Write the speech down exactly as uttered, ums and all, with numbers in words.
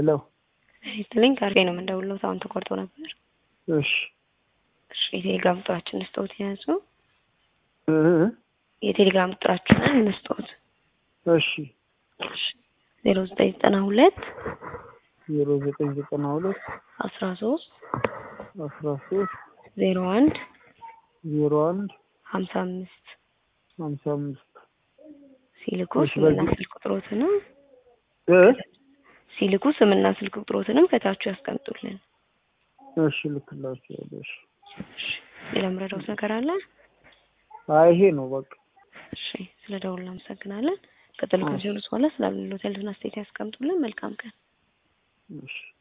ሄሎ ይስጥልኝ ካርጌ ነው የምንደውለው ሳውንድ ተቆርጦ ነበር። እሺ እሺ የቴሌግራም ቁጥራችን ስጦት ያዙ። እ የቴሌግራም ቁጥራችንን መስጠት። እሺ ዜሮ ዘጠኝ ዘጠና ሁለት ዜሮ ዘጠኝ ዘጠና ሁለት አስራ ሶስት አስራ ሶስት ዜሮ አንድ ዜሮ አንድ ሀምሳ አምስት ሀምሳ አምስት ሲልኩ ስምና ስልክ ቁጥሮትንም እ ሲልኩ ስምና ስልክ ቁጥሮትንም ከታቹ ያስቀምጡልን። እሺ ልክላችኋለሁ። እሺ የለምረዳው ነገር አለ? አይ ይሄ ነው በቃ። እሺ ስለደውል አመሰግናለን። ቀጥሎ ከዚህ በኋላ ስላለው ሆቴልና ስቴት ያስቀምጡልን። መልካም ቀን። እሺ